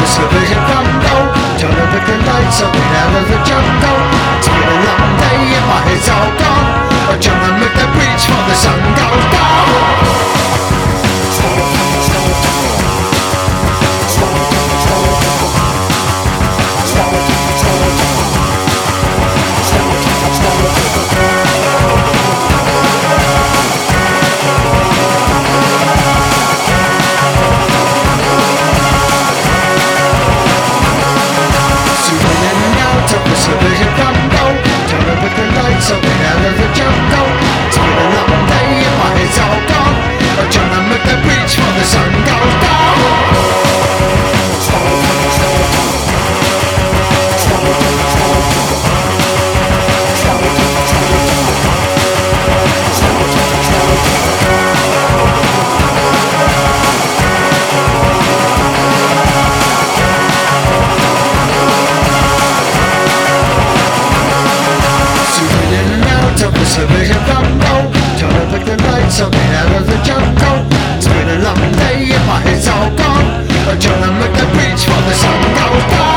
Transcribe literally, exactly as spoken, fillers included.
the civilian bundle, turn up with the lights up and out of the jungle. It's been a long day and my head's all gone, but trying to make the bridge for the sun goes down. Civilian bundle, turn up with the lights up and out of the jungle. It's been a long day and my head's all gone, but trying to make the bridge for the sun goes down. Civilian bundle, turn up with the lights up and out of the jungle. It's been a long day and my head's all gone, but trying to make the bridge for the sun goes down.